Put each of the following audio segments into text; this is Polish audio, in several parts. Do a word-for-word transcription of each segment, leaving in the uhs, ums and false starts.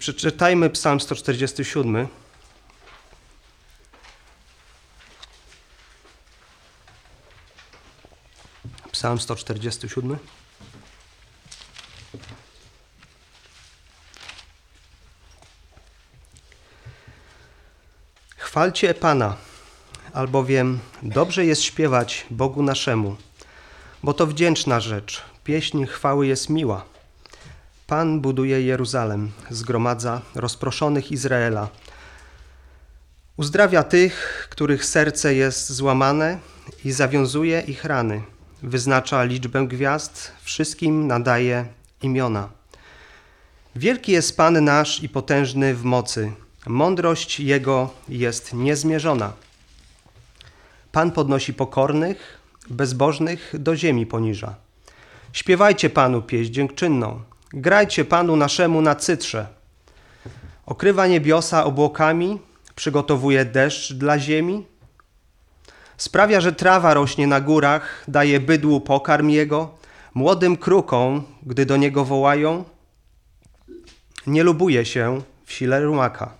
przeczytajmy Psalm sto czterdziesty siódmy. Psalm sto czterdziesty siódmy. Chwalcie Pana, albowiem dobrze jest śpiewać Bogu naszemu, bo to wdzięczna rzecz, pieśń chwały jest miła. Pan buduje Jeruzalem, zgromadza rozproszonych Izraela. Uzdrawia tych, których serce jest złamane i zawiązuje ich rany. Wyznacza liczbę gwiazd, wszystkim nadaje imiona. Wielki jest Pan nasz i potężny w mocy. Mądrość Jego jest niezmierzona. Pan podnosi pokornych, bezbożnych do ziemi poniża. Śpiewajcie Panu pieśń dziękczynną. Grajcie Panu naszemu na cytrze. Okrywa niebiosa obłokami, przygotowuje deszcz dla ziemi. Sprawia, że trawa rośnie na górach, daje bydłu pokarm jego, młodym krukom, gdy do niego wołają. Nie lubuje się w sile rumaka.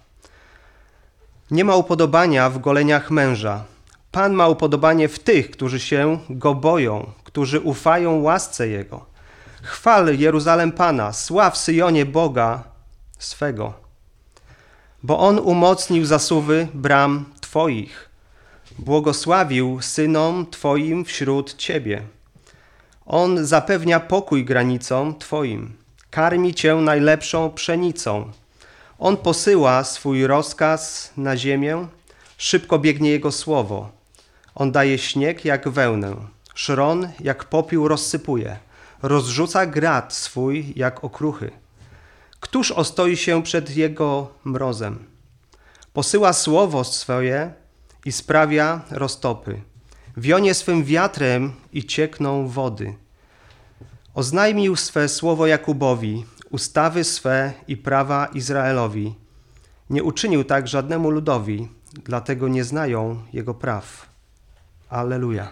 Nie ma upodobania w goleniach męża. Pan ma upodobanie w tych, którzy się go boją, którzy ufają łasce jego. Chwal Jeruzalem Pana, sław Syjonie Boga swego. Bo On umocnił zasuwy bram Twoich, błogosławił synom Twoim wśród Ciebie. On zapewnia pokój granicom Twoim, karmi Cię najlepszą pszenicą. On posyła swój rozkaz na ziemię, szybko biegnie Jego słowo. On daje śnieg jak wełnę, szron jak popiół rozsypuje, rozrzuca grat swój jak okruchy. Któż ostoi się przed Jego mrozem? Posyła słowo swoje i sprawia roztopy. Wionie swym wiatrem i ciekną wody. Oznajmił swe słowo Jakubowi, ustawy swe i prawa Izraelowi. Nie uczynił tak żadnemu ludowi, dlatego nie znają Jego praw. Alleluja.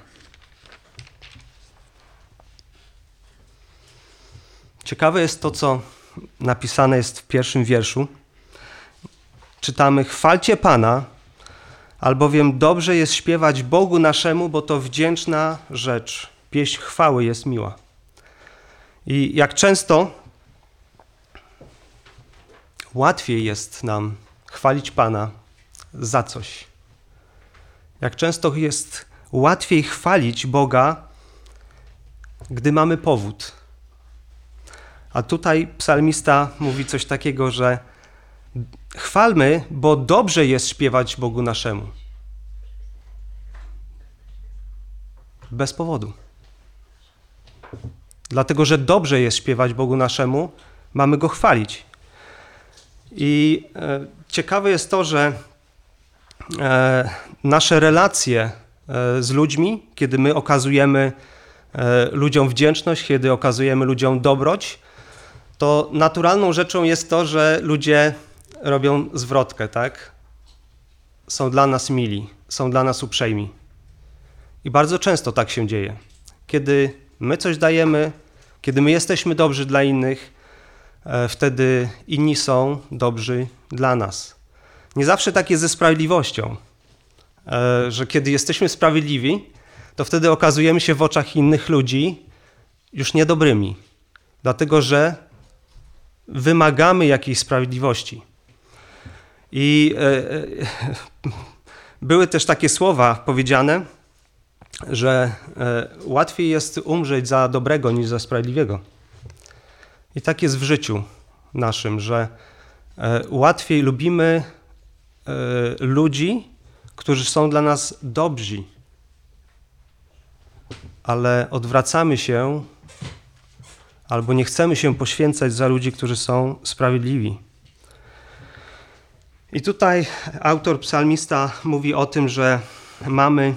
Ciekawe jest to, co napisane jest w pierwszym wierszu. Czytamy: chwalcie Pana, albowiem dobrze jest śpiewać Bogu naszemu, bo to wdzięczna rzecz. Pieśń chwały jest miła. I jak często łatwiej jest nam chwalić Pana za coś. Jak często jest łatwiej chwalić Boga, gdy mamy powód. A tutaj psalmista mówi coś takiego, że chwalmy, bo dobrze jest śpiewać Bogu naszemu. Bez powodu. Dlatego, że dobrze jest śpiewać Bogu naszemu, mamy Go chwalić. I e, ciekawe jest to, że e, nasze relacje e, z ludźmi, kiedy my okazujemy e, ludziom wdzięczność, kiedy okazujemy ludziom dobroć, to naturalną rzeczą jest to, że ludzie robią zwrotkę, tak? Są dla nas mili, są dla nas uprzejmi. I bardzo często tak się dzieje. Kiedy my coś dajemy, kiedy my jesteśmy dobrzy dla innych, wtedy inni są dobrzy dla nas. Nie zawsze tak jest ze sprawiedliwością, że kiedy jesteśmy sprawiedliwi, to wtedy okazujemy się w oczach innych ludzi już niedobrymi, dlatego że wymagamy jakiejś sprawiedliwości. I były też takie słowa powiedziane, że łatwiej jest umrzeć za dobrego niż za sprawiedliwego. I tak jest w życiu naszym, że łatwiej lubimy ludzi, którzy są dla nas dobrzy, ale odwracamy się albo nie chcemy się poświęcać za ludzi, którzy są sprawiedliwi. I tutaj autor, psalmista mówi o tym, że mamy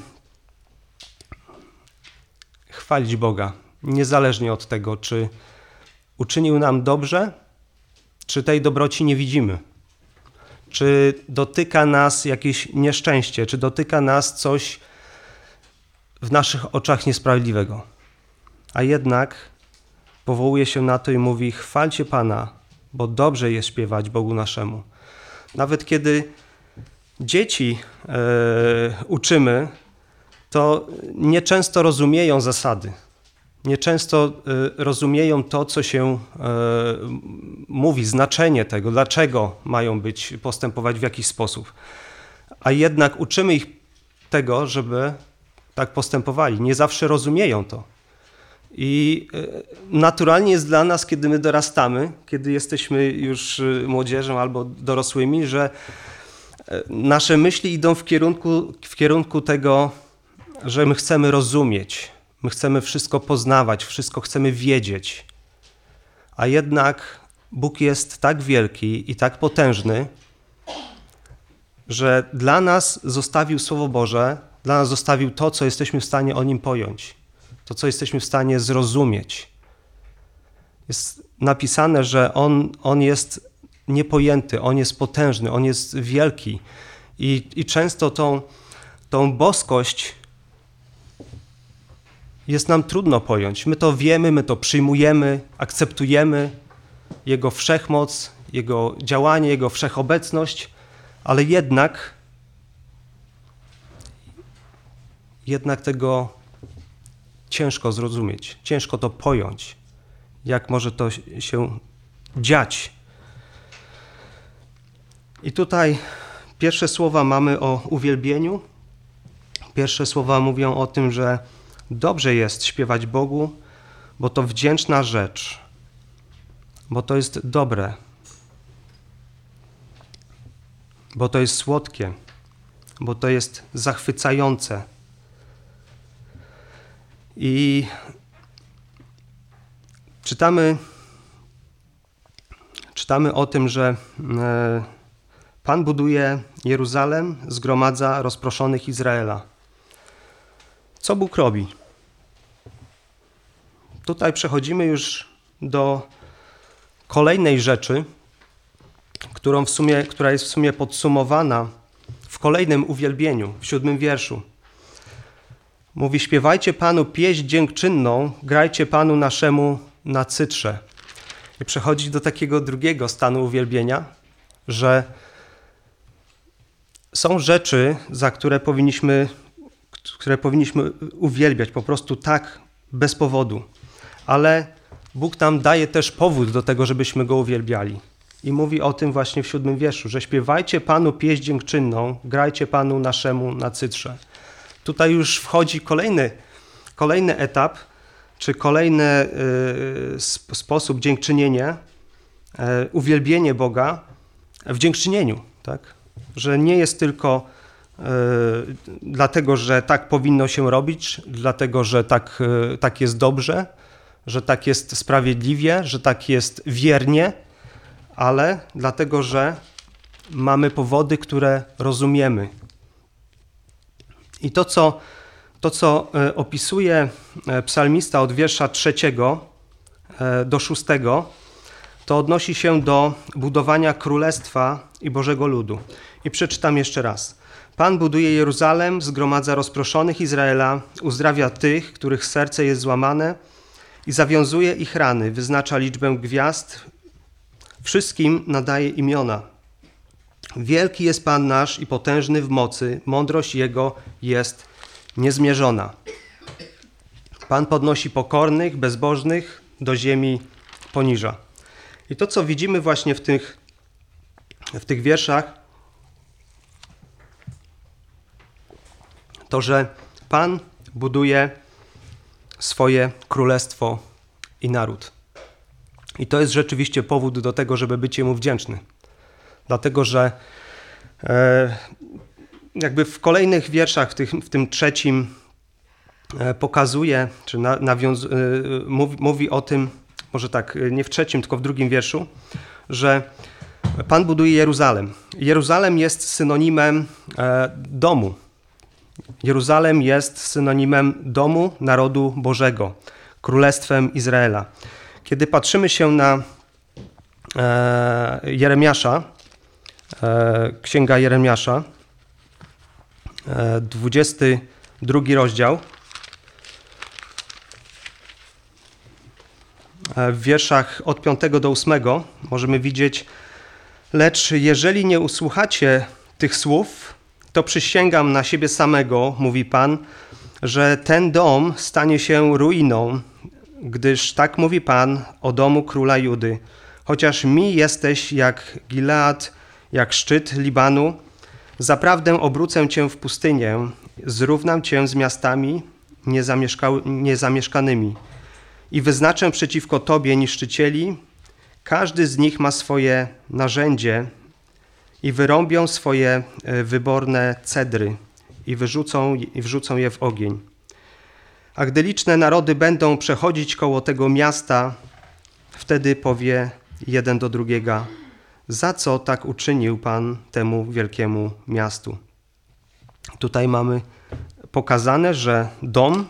chwalić Boga, niezależnie od tego, czy uczynił nam dobrze, czy tej dobroci nie widzimy. Czy dotyka nas jakieś nieszczęście, czy dotyka nas coś w naszych oczach niesprawiedliwego. A jednak powołuje się na to i mówi: chwalcie Pana, bo dobrze jest śpiewać Bogu naszemu. Nawet kiedy dzieci e, uczymy, to nieczęsto rozumieją zasady. Nieczęsto e, rozumieją to, co się e, mówi, znaczenie tego, dlaczego mają być, postępować w jakiś sposób. A jednak uczymy ich tego, żeby tak postępowali. Nie zawsze rozumieją to. I naturalnie jest dla nas, kiedy my dorastamy, kiedy jesteśmy już młodzieżą albo dorosłymi, że nasze myśli idą w kierunku, w kierunku tego, że my chcemy rozumieć, my chcemy wszystko poznawać, wszystko chcemy wiedzieć. A jednak Bóg jest tak wielki i tak potężny, że dla nas zostawił Słowo Boże, dla nas zostawił to, co jesteśmy w stanie o Nim pojąć, to, co jesteśmy w stanie zrozumieć. Jest napisane, że On, on jest niepojęty, On jest potężny, On jest wielki i, i często tą, tą boskość jest nam trudno pojąć. My to wiemy, my to przyjmujemy, akceptujemy Jego wszechmoc, Jego działanie, Jego wszechobecność, ale jednak jednak tego ciężko zrozumieć, ciężko to pojąć, jak może to się dziać. I tutaj pierwsze słowa mamy o uwielbieniu. Pierwsze słowa mówią o tym, że dobrze jest śpiewać Bogu, bo to wdzięczna rzecz, bo to jest dobre, bo to jest słodkie, bo to jest zachwycające. I czytamy, czytamy o tym, że Pan buduje Jeruzalem, zgromadza rozproszonych Izraela. Co Bóg robi? Tutaj przechodzimy już do kolejnej rzeczy, którą w sumie, która jest w sumie podsumowana w kolejnym uwielbieniu, w siódmym wierszu. Mówi: śpiewajcie Panu pieśń dziękczynną, grajcie Panu naszemu na cytrze. I przechodzi do takiego drugiego stanu uwielbienia, że są rzeczy, za które powinniśmy, które powinniśmy uwielbiać po prostu tak, bez powodu. Ale Bóg nam daje też powód do tego, żebyśmy Go uwielbiali. I mówi o tym właśnie w siódmym wierszu, że śpiewajcie Panu pieśń dziękczynną, grajcie Panu naszemu na cytrze. Tutaj już wchodzi kolejny, kolejny etap, czy kolejny y, sposób dziękczynienia, y, uwielbienie Boga w dziękczynieniu, tak? Że nie jest tylko y, dlatego, że tak powinno się robić, dlatego, że tak, y, tak jest dobrze, że tak jest sprawiedliwie, że tak jest wiernie, ale dlatego, że mamy powody, które rozumiemy. I to, co, to, co opisuje psalmista od wiersza trzeciego do szóstego, to odnosi się do budowania królestwa i Bożego ludu. I przeczytam jeszcze raz. Pan buduje Jeruzalem, zgromadza rozproszonych Izraela, uzdrawia tych, których serce jest złamane i zawiązuje ich rany, wyznacza liczbę gwiazd, wszystkim nadaje imiona. Wielki jest Pan nasz i potężny w mocy, mądrość Jego jest niezmierzona. Pan podnosi pokornych, bezbożnych, do ziemi poniża. I to, co widzimy właśnie w tych, w tych wierszach, to, że Pan buduje swoje królestwo i naród. I to jest rzeczywiście powód do tego, żeby być Jemu wdzięczny. Dlatego, że e, jakby w kolejnych wierszach, w, tych, w tym trzecim e, pokazuje, czy na, nawiąz, e, mówi, mówi o tym, może tak, nie w trzecim, tylko w drugim wierszu, że Pan buduje Jeruzalem. Jeruzalem jest synonimem e, domu. Jeruzalem jest synonimem domu narodu Bożego, królestwem Izraela. Kiedy patrzymy się na e, Jeremiasza, e, Księga Jeremiasza, e, dwudziesty drugi rozdział, w wierszach od piątego do ósmego możemy widzieć: lecz jeżeli nie usłuchacie tych słów, to przysięgam na siebie samego, mówi Pan, że ten dom stanie się ruiną, gdyż tak mówi Pan o domu króla Judy. Chociaż mi jesteś jak Gilead, jak szczyt Libanu, zaprawdę obrócę cię w pustynię, zrównam cię z miastami niezamieszkanymi i wyznaczę przeciwko tobie niszczycieli, każdy z nich ma swoje narzędzie i wyrąbią swoje wyborne cedry i wyrzucą, i wrzucą je w ogień. A gdy liczne narody będą przechodzić koło tego miasta, wtedy powie jeden do drugiego: za co tak uczynił Pan temu wielkiemu miastu? Tutaj mamy pokazane, że dom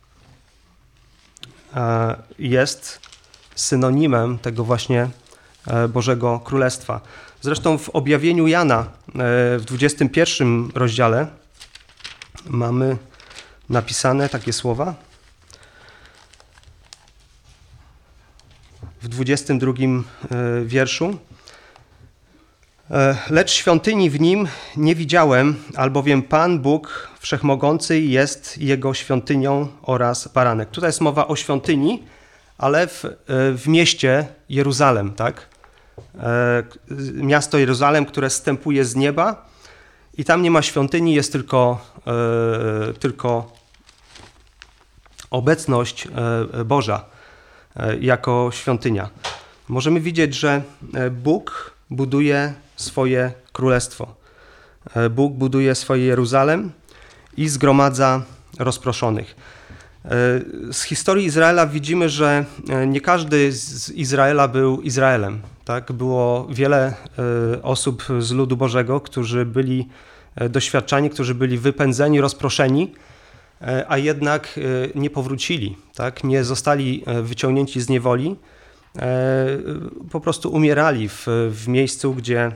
jest synonimem tego właśnie Bożego Królestwa. Zresztą w objawieniu Jana w dwudziestym pierwszym rozdziale mamy napisane takie słowa. W dwudziestym drugim wierszu: lecz świątyni w nim nie widziałem, albowiem Pan Bóg Wszechmogący jest jego świątynią oraz baranek. Tutaj jest mowa o świątyni, ale w, w mieście Jeruzalem, tak? Miasto Jeruzalem, które zstępuje z nieba i tam nie ma świątyni, jest tylko, tylko obecność Boża jako świątynia. Możemy widzieć, że Bóg buduje swoje królestwo. Bóg buduje swoje Jeruzalem i zgromadza rozproszonych. Z historii Izraela widzimy, że nie każdy z Izraela był Izraelem. Tak? Było wiele osób z ludu Bożego, którzy byli doświadczani, którzy byli wypędzeni, rozproszeni, a jednak nie powrócili, tak? Nie zostali wyciągnięci z niewoli, po prostu umierali w, w miejscu, gdzie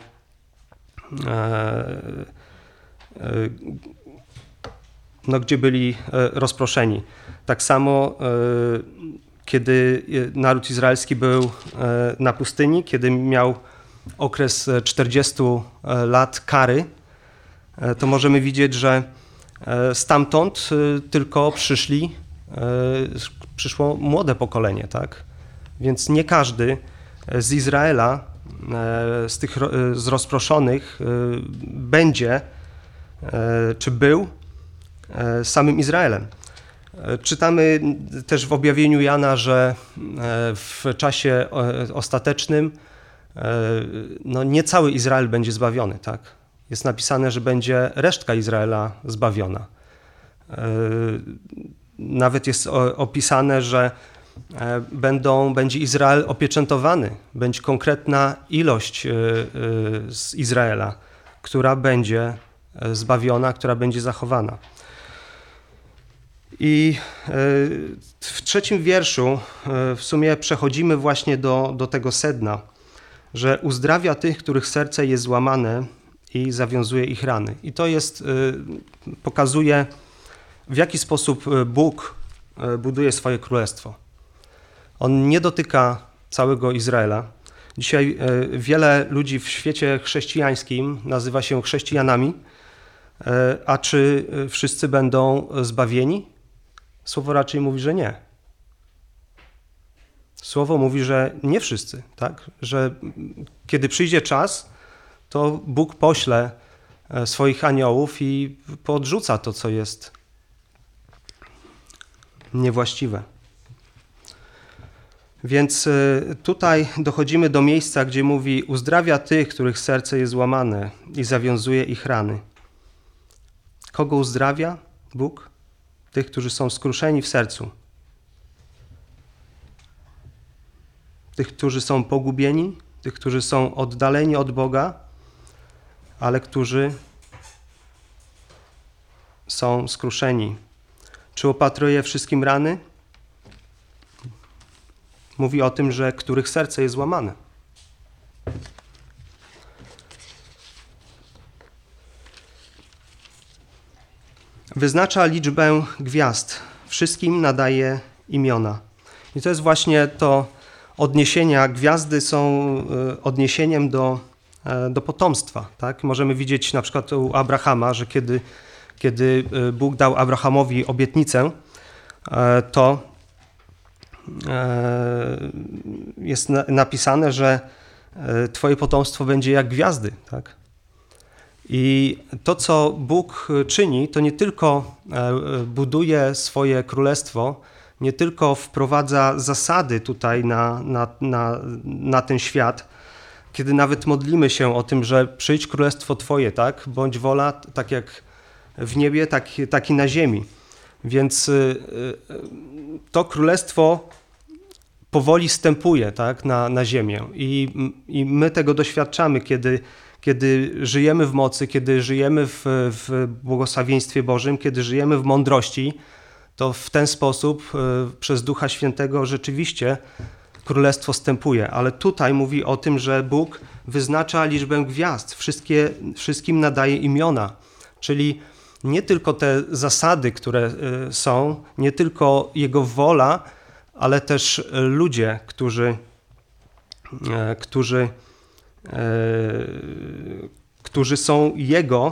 no, gdzie byli rozproszeni. Tak samo kiedy naród izraelski był na pustyni, kiedy miał okres czterdziestu lat kary, to możemy widzieć, że stamtąd tylko przyszli, przyszło młode pokolenie, tak? Więc nie każdy z Izraela, z tych z rozproszonych będzie, czy był samym Izraelem. Czytamy też w objawieniu Jana, że w czasie ostatecznym no nie cały Izrael będzie zbawiony, tak? Jest napisane, że będzie resztka Izraela zbawiona. Nawet jest opisane, że będą, będzie Izrael opieczętowany, będzie konkretna ilość z Izraela, która będzie zbawiona, która będzie zachowana. I w trzecim wierszu w sumie przechodzimy właśnie do, do tego sedna, że uzdrawia tych, których serce jest złamane i zawiązuje ich rany. I to jest, pokazuje, w jaki sposób Bóg buduje swoje królestwo. On nie dotyka całego Izraela. Dzisiaj wiele ludzi w świecie chrześcijańskim nazywa się chrześcijanami, a czy wszyscy będą zbawieni? Słowo raczej mówi, że nie. Słowo mówi, że nie wszyscy, tak? Że kiedy przyjdzie czas, to Bóg pośle swoich aniołów i poodrzuca to, co jest niewłaściwe. Więc tutaj dochodzimy do miejsca, gdzie mówi: uzdrawia tych, których serce jest złamane i zawiązuje ich rany. Kogo uzdrawia Bóg? Tych, którzy są skruszeni w sercu. Tych, którzy są pogubieni, tych, którzy są oddaleni od Boga, ale którzy są skruszeni. Czy opatruje wszystkim rany? Mówi o tym, że których serce jest złamane. Wyznacza liczbę gwiazd. Wszystkim nadaje imiona. I to jest właśnie to odniesienia, gwiazdy są odniesieniem do, do potomstwa. Tak? Możemy widzieć na przykład u Abrahama, że kiedy, kiedy Bóg dał Abrahamowi obietnicę, to jest napisane, że twoje potomstwo będzie jak gwiazdy. Tak? I to, co Bóg czyni, to nie tylko buduje swoje królestwo, nie tylko wprowadza zasady tutaj na, na, na, na ten świat, kiedy nawet modlimy się o tym, że przyjdź królestwo Twoje, tak? Bądź wola, tak jak w niebie, tak, tak i na ziemi. Więc to królestwo powoli stępuje, tak? na, na ziemię i, i my tego doświadczamy, kiedy Kiedy żyjemy w mocy, kiedy żyjemy w, w błogosławieństwie Bożym, kiedy żyjemy w mądrości, to w ten sposób y, przez Ducha Świętego rzeczywiście królestwo stępuje. Ale tutaj mówi o tym, że Bóg wyznacza liczbę gwiazd, wszystkie, wszystkim nadaje imiona. Czyli nie tylko te zasady, które y, są, nie tylko Jego wola, ale też ludzie, którzy, y, którzy którzy są Jego,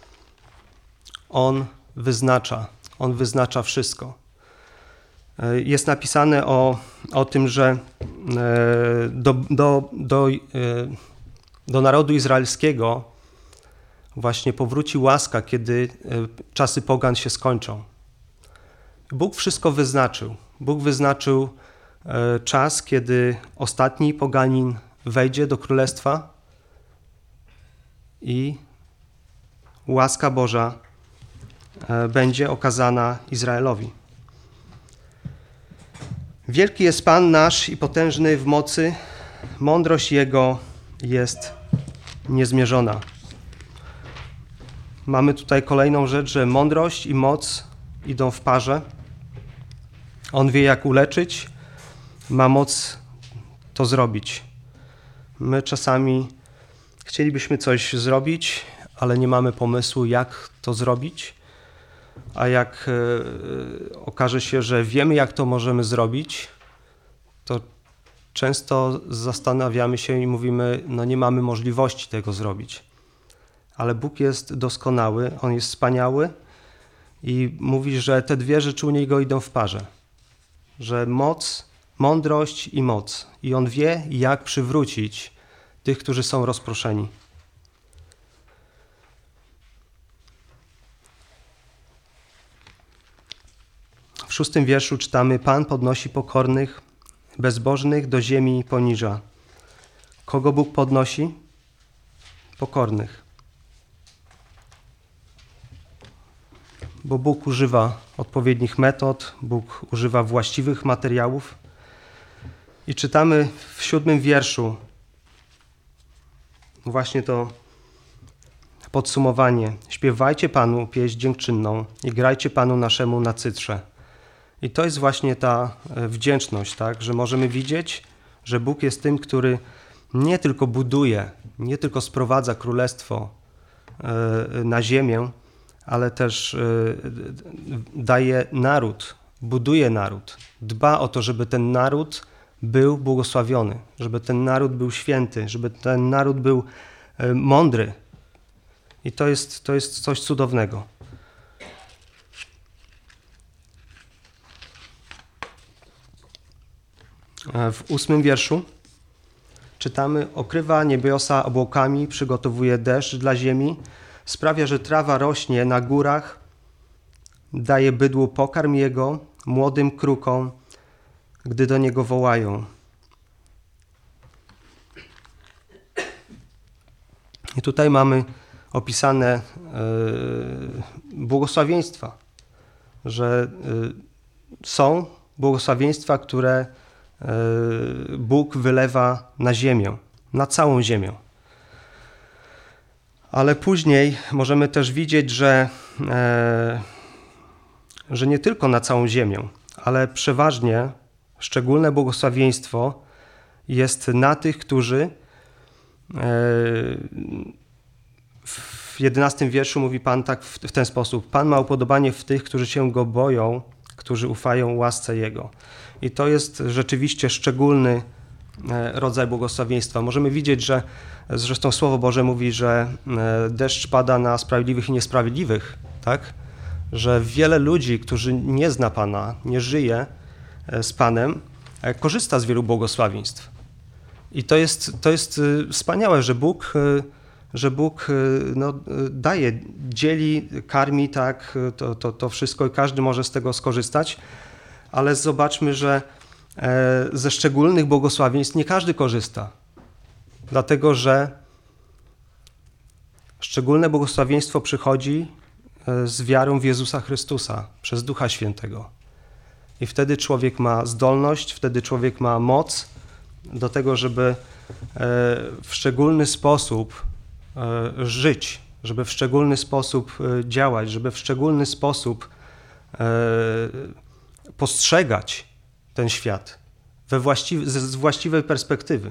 On wyznacza. On wyznacza wszystko. Jest napisane o, o tym, że do, do, do, do narodu izraelskiego właśnie powróci łaska, kiedy czasy pogan się skończą. Bóg wszystko wyznaczył. Bóg wyznaczył czas, kiedy ostatni poganin wejdzie do królestwa i łaska Boża będzie okazana Izraelowi. Wielki jest Pan nasz i potężny w mocy, mądrość Jego jest niezmierzona. Mamy tutaj kolejną rzecz, że mądrość i moc idą w parze. On wie, jak uleczyć, ma moc to zrobić. My czasami chcielibyśmy coś zrobić, ale nie mamy pomysłu, jak to zrobić, a jak e, okaże się, że wiemy, jak to możemy zrobić, to często zastanawiamy się i mówimy, no nie mamy możliwości tego zrobić. Ale Bóg jest doskonały, On jest wspaniały i mówi, że te dwie rzeczy u Niego idą w parze, że moc, mądrość i moc. I On wie, jak przywrócić tych, którzy są rozproszeni. W szóstym wierszu czytamy: Pan podnosi pokornych, bezbożnych do ziemi poniża. Kogo Bóg podnosi? Pokornych. Bo Bóg używa odpowiednich metod, Bóg używa właściwych materiałów. I czytamy w siódmym wierszu właśnie to podsumowanie. Śpiewajcie Panu pieśń dziękczynną i grajcie Panu naszemu na cytrze. I to jest właśnie ta wdzięczność, tak? Że możemy widzieć, że Bóg jest tym, który nie tylko buduje, nie tylko sprowadza królestwo na ziemię, ale też daje naród, buduje naród. Dba o to, żeby ten naród był błogosławiony, żeby ten naród był święty, żeby ten naród był mądry. I to jest, to jest coś cudownego. W ósmym wierszu czytamy: okrywa niebiosa obłokami, przygotowuje deszcz dla ziemi, sprawia, że trawa rośnie na górach, daje bydłu pokarm jego, młodym krukom, gdy do niego wołają. I tutaj mamy opisane yy, błogosławieństwa, że yy, są błogosławieństwa, które yy, Bóg wylewa na ziemię, na całą ziemię. Ale później możemy też widzieć, że, yy, że nie tylko na całą ziemię, ale przeważnie szczególne błogosławieństwo jest na tych, którzy w jedenastym wierszu mówi Pan tak w ten sposób: Pan ma upodobanie w tych, którzy się Go boją, którzy ufają łasce Jego. I to jest rzeczywiście szczególny rodzaj błogosławieństwa. Możemy widzieć, że zresztą Słowo Boże mówi, że deszcz pada na sprawiedliwych i niesprawiedliwych, tak? Że wiele ludzi, którzy nie zna Pana, nie żyje z Panem, korzysta z wielu błogosławieństw. I to jest, to jest wspaniałe, że Bóg, że Bóg no, daje, dzieli, karmi, tak, to, to, to wszystko i każdy może z tego skorzystać, ale zobaczmy, że ze szczególnych błogosławieństw nie każdy korzysta, dlatego że szczególne błogosławieństwo przychodzi z wiarą w Jezusa Chrystusa przez Ducha Świętego. I wtedy człowiek ma zdolność, wtedy człowiek ma moc do tego, żeby w szczególny sposób żyć, żeby w szczególny sposób działać, żeby w szczególny sposób postrzegać ten świat we właściwy, z właściwej perspektywy.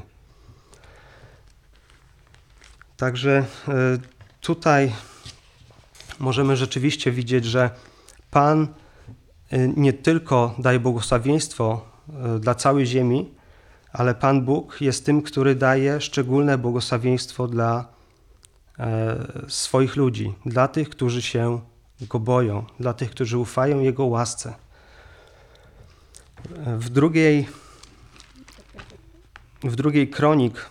Także tutaj możemy rzeczywiście widzieć, że Pan nie tylko daje błogosławieństwo dla całej ziemi, ale Pan Bóg jest tym, który daje szczególne błogosławieństwo dla swoich ludzi, dla tych, którzy się Go boją, dla tych, którzy ufają Jego łasce. W drugiej, w drugiej Kronik,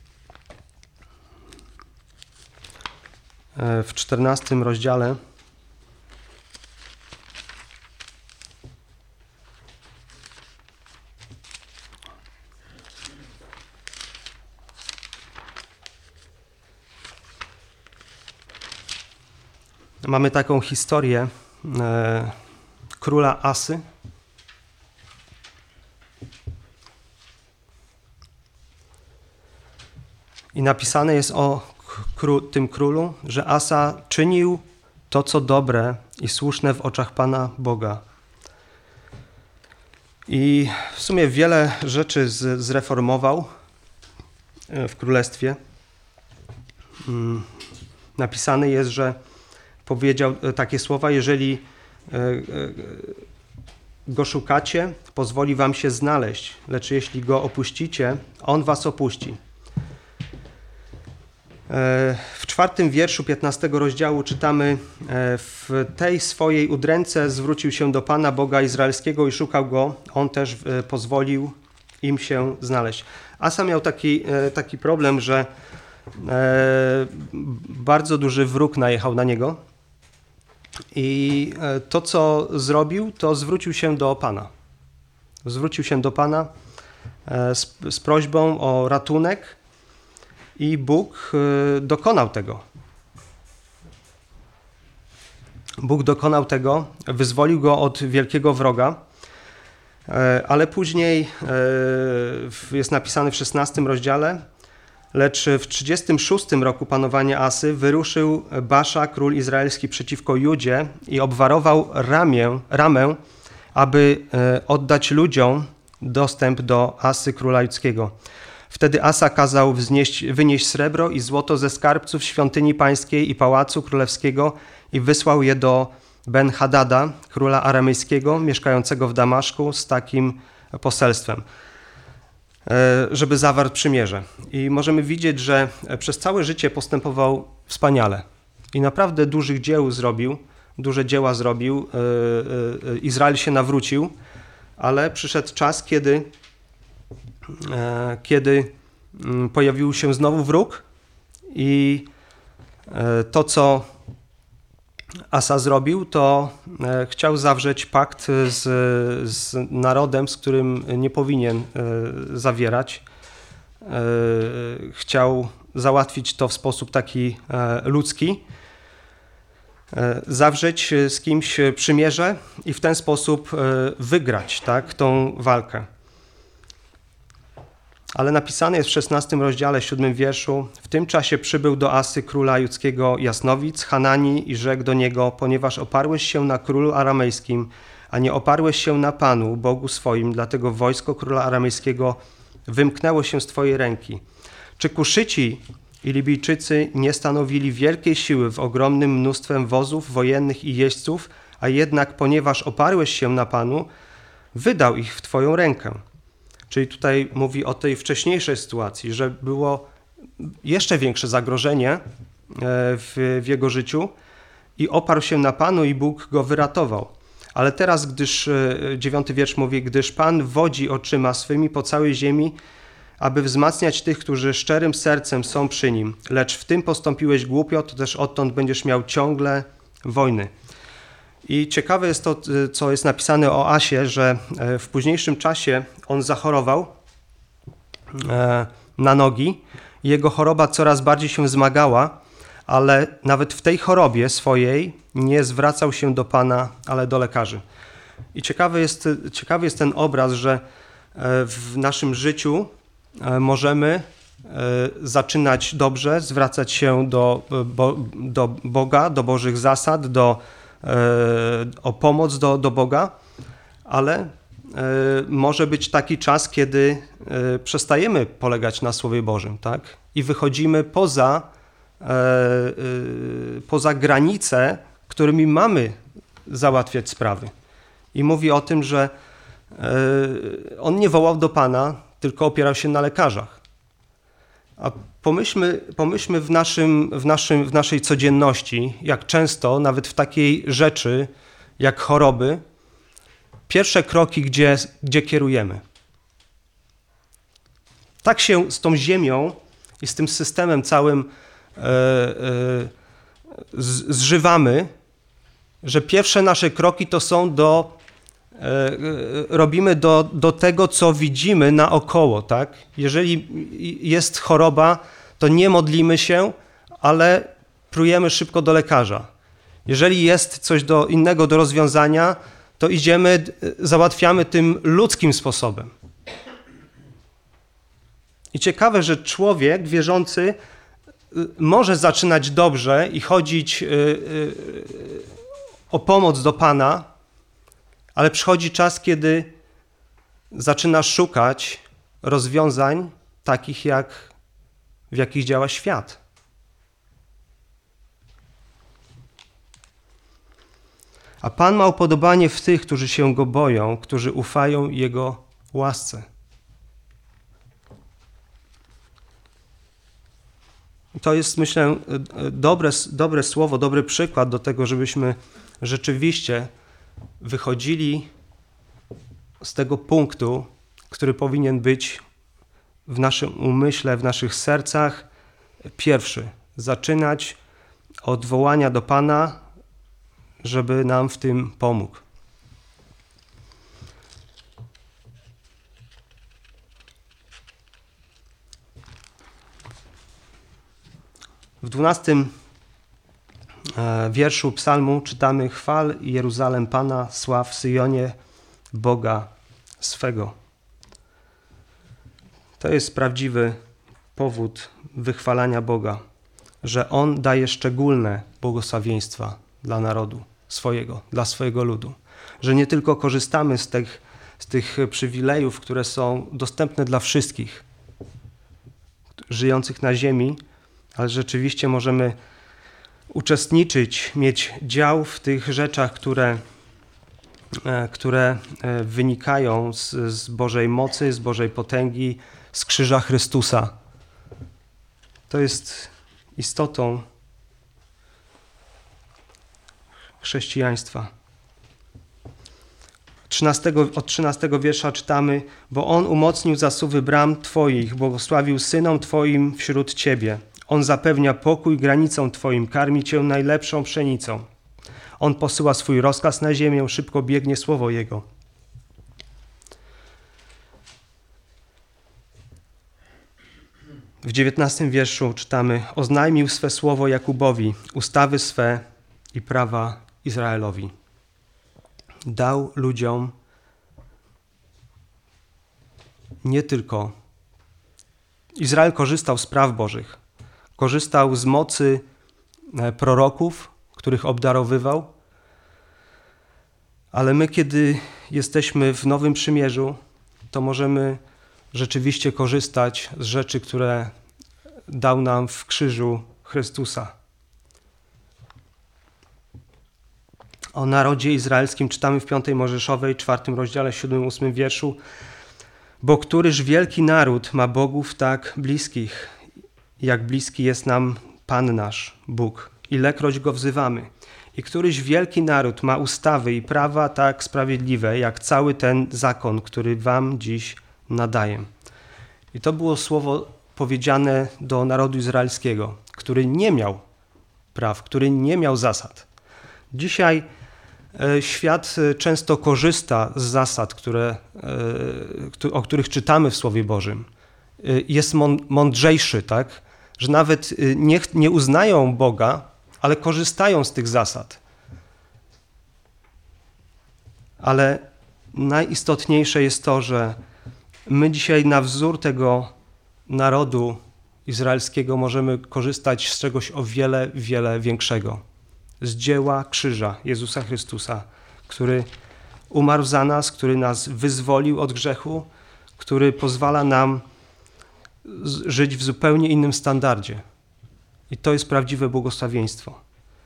w czternastym rozdziale, mamy taką historię e, króla Asy. I napisane jest o kró- tym królu, że Asa czynił to, co dobre i słuszne w oczach Pana Boga. I w sumie wiele rzeczy z, zreformował w królestwie. Napisane jest, że powiedział takie słowa: jeżeli go szukacie, pozwoli wam się znaleźć, lecz jeśli go opuścicie, on was opuści. W czwartym wierszu piętnastego rozdziału czytamy: w tej swojej udręce zwrócił się do Pana Boga Izraelskiego i szukał go, on też pozwolił im się znaleźć. Asa miał taki, taki problem, że bardzo duży wróg najechał na niego i to, co zrobił, to zwrócił się do Pana. Zwrócił się do Pana z, z prośbą o ratunek i Bóg dokonał tego. Bóg dokonał tego, wyzwolił go od wielkiego wroga, ale później jest napisane w szesnastym rozdziale: lecz w trzydziestym szóstym roku panowania Asy wyruszył Basza, król izraelski, przeciwko Judzie i obwarował ramię, ramę, aby oddać ludziom dostęp do Asy, króla judzkiego. Wtedy Asa kazał wznieść, wynieść srebro i złoto ze skarbców świątyni pańskiej i pałacu królewskiego i wysłał je do Ben-Hadada, króla aramejskiego, mieszkającego w Damaszku, z takim poselstwem, żeby zawarł przymierze. I możemy widzieć, że przez całe życie postępował wspaniale i naprawdę dużych dzieł zrobił, duże dzieła zrobił. Izrael się nawrócił, ale przyszedł czas, kiedy, kiedy pojawił się znowu wróg i to, co Asa zrobił, to chciał zawrzeć pakt z, z narodem, z którym nie powinien zawierać. Chciał załatwić to w sposób taki ludzki, zawrzeć z kimś przymierze i w ten sposób wygrać, tak, tą walkę. Ale napisane jest w szesnastym rozdziale, siódmym wierszu: w tym czasie przybył do Asy, króla judzkiego, Jasnowic, Hanani, i rzekł do niego: ponieważ oparłeś się na królu aramejskim, a nie oparłeś się na Panu, Bogu swoim, dlatego wojsko króla aramejskiego wymknęło się z twojej ręki. Czy Kuszyci i Libijczycy nie stanowili wielkiej siły w ogromnym mnóstwem wozów wojennych i jeźdźców, a jednak ponieważ oparłeś się na Panu, wydał ich w twoją rękę. Czyli tutaj mówi o tej wcześniejszej sytuacji, że było jeszcze większe zagrożenie w, w jego życiu i oparł się na Panu i Bóg go wyratował. Ale teraz, gdyż, dziewiąty wiersz mówi, gdyż Pan wodzi oczyma swymi po całej ziemi, aby wzmacniać tych, którzy szczerym sercem są przy Nim. Lecz w tym postąpiłeś głupio, to też odtąd będziesz miał ciągle wojny. I ciekawe jest to, co jest napisane o Asie, że w późniejszym czasie on zachorował na nogi. Jego choroba coraz bardziej się wzmagała, ale nawet w tej chorobie swojej nie zwracał się do Pana, ale do lekarzy. I ciekawy jest, ciekawy jest ten obraz, że w naszym życiu możemy zaczynać dobrze, zwracać się do, do Boga, do Bożych zasad, do, o pomoc do, do Boga, ale może być taki czas, kiedy przestajemy polegać na Słowie Bożym, tak? I wychodzimy poza, poza granice, którymi mamy załatwiać sprawy. I mówi o tym, że on nie wołał do Pana, tylko opierał się na lekarzach. A pomyślmy, pomyślmy w, naszym, w, naszym, w naszej codzienności, jak często, nawet w takiej rzeczy, jak choroby, pierwsze kroki, gdzie, gdzie kierujemy. Tak się z tą ziemią i z tym systemem całym e, e, z, zżywamy, że pierwsze nasze kroki to są do, e, robimy do, do tego, co widzimy naokoło, tak? Jeżeli jest choroba, to nie modlimy się, ale prujemy szybko do lekarza. Jeżeli jest coś do innego do rozwiązania, to idziemy, załatwiamy tym ludzkim sposobem. I ciekawe, że człowiek wierzący może zaczynać dobrze i chodzić o pomoc do Pana, ale przychodzi czas, kiedy zaczyna szukać rozwiązań takich, jak w jakich działa świat. A Pan ma upodobanie w tych, którzy się Go boją, którzy ufają Jego łasce. To jest, myślę, dobre, dobre słowo, dobry przykład do tego, żebyśmy rzeczywiście wychodzili z tego punktu, który powinien być w naszym umyśle, w naszych sercach pierwszy. Zaczynać od wołania do Pana, żeby nam w tym pomógł. W dwunastym wierszu psalmu czytamy: chwal Jeruzalem Pana, sław Syjonie Boga swego. To jest prawdziwy powód wychwalania Boga, że On daje szczególne błogosławieństwa dla narodu swojego, dla swojego ludu. Że nie tylko korzystamy z tych, z tych przywilejów, które są dostępne dla wszystkich żyjących na ziemi, ale rzeczywiście możemy uczestniczyć, mieć dział w tych rzeczach, które, które wynikają z, z Bożej mocy, z Bożej potęgi, z krzyża Chrystusa. To jest istotą chrześcijaństwa. trzynastego, od trzynastego wiersza czytamy: bo On umocnił zasuwy bram Twoich, błogosławił synom Twoim wśród Ciebie. On zapewnia pokój granicom Twoim, karmi Cię najlepszą pszenicą. On posyła swój rozkaz na ziemię, szybko biegnie słowo Jego. W dziewiętnastym wierszu czytamy: oznajmił swe słowo Jakubowi, ustawy swe i prawa Izraelowi. Dał ludziom nie tylko... Izrael korzystał z praw Bożych, korzystał z mocy proroków, których obdarowywał, ale my, kiedy jesteśmy w Nowym Przymierzu, to możemy rzeczywiście korzystać z rzeczy, które dał nam w krzyżu Chrystusa. O narodzie izraelskim czytamy w piątej Mojżeszowej, czwartym rozdziale, siódmym, ósmym wierszu. Bo któryż wielki naród ma bogów tak bliskich, jak bliski jest nam Pan nasz, Bóg, ilekroć Go wzywamy. I któryś wielki naród ma ustawy i prawa tak sprawiedliwe, jak cały ten zakon, który wam dziś nadaję. I to było słowo powiedziane do narodu izraelskiego, który nie miał praw, który nie miał zasad. Dzisiaj świat często korzysta z zasad, które, o których czytamy w Słowie Bożym. Jest mądrzejszy, tak? Że nawet nie, nie uznają Boga, ale korzystają z tych zasad. Ale najistotniejsze jest to, że my dzisiaj na wzór tego narodu izraelskiego możemy korzystać z czegoś o wiele, wiele większego. Z dzieła krzyża Jezusa Chrystusa, który umarł za nas, który nas wyzwolił od grzechu, który pozwala nam żyć w zupełnie innym standardzie. I to jest prawdziwe błogosławieństwo.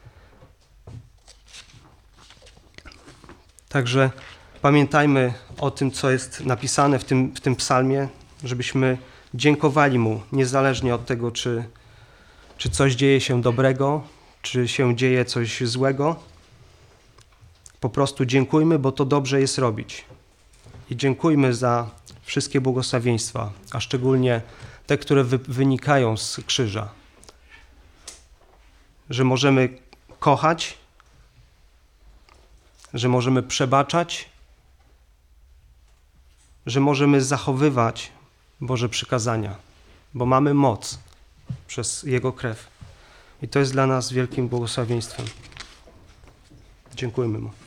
Także pamiętajmy o tym, co jest napisane w tym, w tym psalmie, żebyśmy dziękowali Mu, niezależnie od tego, czy, czy coś dzieje się dobrego, czy się dzieje coś złego. Po prostu dziękujmy, bo to dobrze jest robić. I dziękujmy za wszystkie błogosławieństwa, a szczególnie te, które wy, wynikają z krzyża. Że możemy kochać, że możemy przebaczać, że możemy zachowywać Boże przykazania, bo mamy moc przez Jego krew. I to jest dla nas wielkim błogosławieństwem. Dziękujmy Mu.